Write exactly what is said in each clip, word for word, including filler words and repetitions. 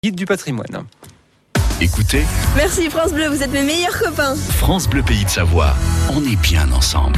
Guide du patrimoine. Écoutez, Merci France Bleu, vous êtes mes meilleurs copains. France Bleu Pays de Savoie, on est bien ensemble.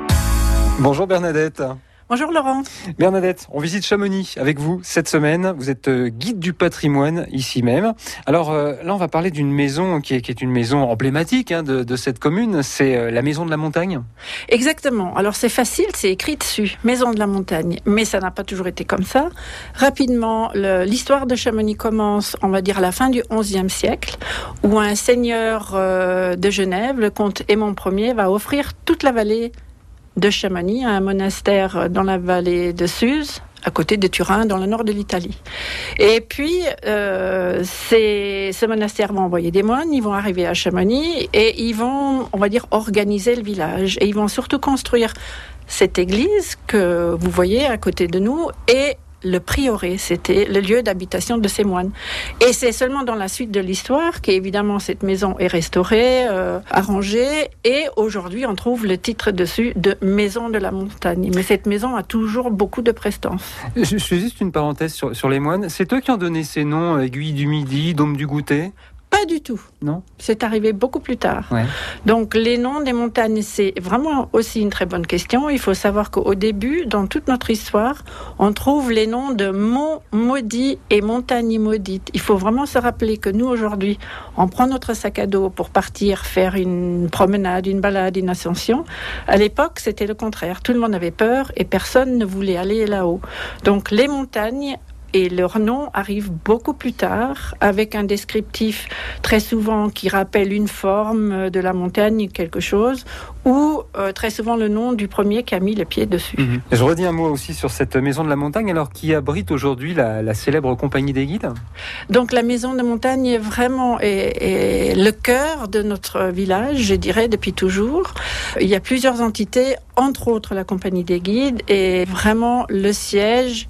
Bonjour Bernadette. Bonjour Laurent. Bernadette, on visite Chamonix avec vous cette semaine. Vous êtes guide du patrimoine ici même. Alors euh, là, on va parler d'une maison qui est, qui est une maison emblématique hein, de, de cette commune. C'est euh, la Maison de la Montagne. Exactement. Alors c'est facile, c'est écrit dessus, Maison de la Montagne. Mais ça n'a pas toujours été comme ça. Rapidement, le, l'histoire de Chamonix commence, on va dire, à la fin du onzième siècle, où un seigneur euh, de Genève, le comte Aimon Ier, va offrir toute la vallée de Chamonix à un monastère dans la vallée de Suse, à côté de Turin, dans le nord de l'Italie. Et puis, euh, c'est, ce monastère va envoyer des moines, ils vont arriver à Chamonix et ils vont, on va dire, organiser le village. Et ils vont surtout construire cette église que vous voyez à côté de nous et le prieuré, c'était le lieu d'habitation de ces moines. Et c'est seulement dans la suite de l'histoire qu'évidemment cette maison est restaurée, euh, arrangée, et aujourd'hui on trouve le titre dessus de Maison de la Montagne. Mais cette maison a toujours beaucoup de prestance. Je, je fais juste une parenthèse sur, sur les moines. C'est eux qui ont donné ces noms, Aiguille du Midi, Dôme du Goûter? Pas du tout. Non. C'est arrivé beaucoup plus tard. Ouais. Donc les noms des montagnes, c'est vraiment aussi une très bonne question. Il faut savoir qu'au début, dans toute notre histoire, on trouve les noms de monts maudits et montagnes maudites. Il faut vraiment se rappeler que nous, aujourd'hui, on prend notre sac à dos pour partir faire une promenade, une balade, une ascension. À l'époque, c'était le contraire. Tout le monde avait peur et personne ne voulait aller là-haut. Donc les montagnes et leur nom arrive beaucoup plus tard, avec un descriptif très souvent qui rappelle une forme de la montagne, quelque chose, ou euh, très souvent le nom du premier qui a mis le pied dessus. Mmh. Je redis un mot aussi sur cette Maison de la Montagne, alors qui abrite aujourd'hui la, la célèbre Compagnie des Guides. Donc la Maison de Montagne est vraiment est, est le cœur de notre village, je dirais, depuis toujours. Il y a plusieurs entités, entre autres la Compagnie des Guides, et vraiment le siège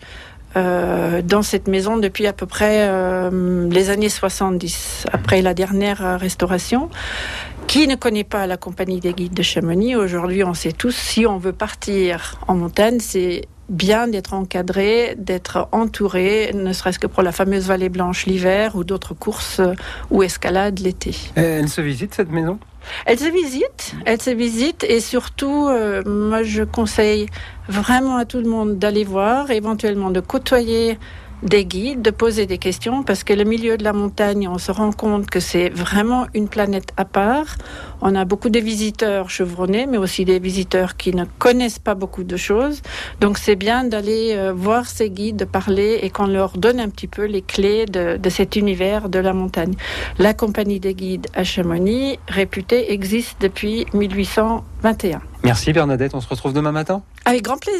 Euh, dans cette maison depuis à peu près euh, les années soixante-dix, après la dernière euh, restauration. Qui ne connaît pas la Compagnie des Guides de Chamonix? Aujourd'hui, on sait tous, si on veut partir en montagne, c'est bien d'être encadré, d'être entouré, ne serait-ce que pour la fameuse Vallée Blanche l'hiver ou d'autres courses ou escalades l'été. Elle se visite cette maison? Elle se visite, elle se visite et surtout, euh, moi je conseille vraiment à tout le monde d'aller voir, éventuellement de côtoyer des guides, de poser des questions, parce que le milieu de la montagne, on se rend compte que c'est vraiment une planète à part. On a beaucoup de visiteurs chevronnés, mais aussi des visiteurs qui ne connaissent pas beaucoup de choses. Donc c'est bien d'aller euh, voir ces guides, de parler et qu'on leur donne un petit peu les clés de, de cet univers de la montagne. La Compagnie des Guides à Chamonix, réputée, existe depuis mille huit cent vingt et un. Merci Bernadette, on se retrouve demain matin. Avec grand plaisir.